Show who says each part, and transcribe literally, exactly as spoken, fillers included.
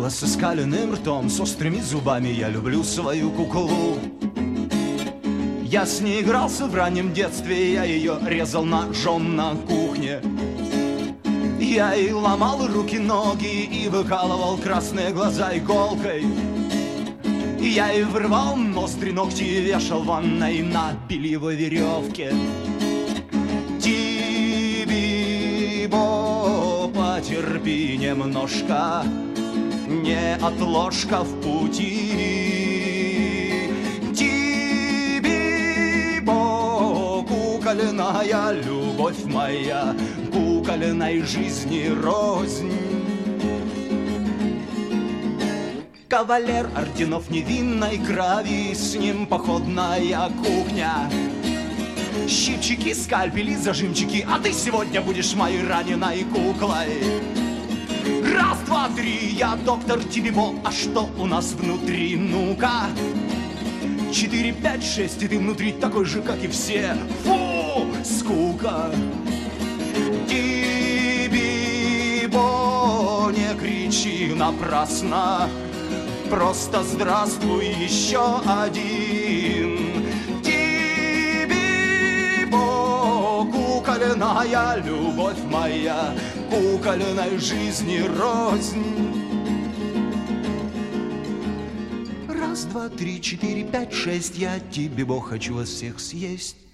Speaker 1: кукла с оскаленным ртом, с острыми зубами, я люблю свою куклу. Я с ней игрался в раннем детстве, я ее резал ножом на кухне. Я ей ломал руки-ноги и выкалывал красные глаза иголкой. Я ей вырвал ноздри, ногти и вешал в ванной на бельевой веревке. Ти-би-бо, потерпи немножко, не отложка в пути. Ти-би-бо, кукольная любовь моя, кукольной жизни рознь. Кавалер орденов невинной крови, с ним походная кухня. Щипчики, скальпели, зажимчики, а ты сегодня будешь моей раненой куклой. Раз, два, три, я доктор Ти-би-бо, а что у нас внутри, ну-ка? Четыре, пять, шесть, и ты внутри такой же, как и все. Фу, скука. Ти-би-бо, не кричи напрасно, просто здравствуй еще один. Ти-би-бо, кукольная любовь моя, кукольной жизни рознь. Раз, два, три, четыре, пять, шесть, я Ти-би-бо хочу вас всех съесть.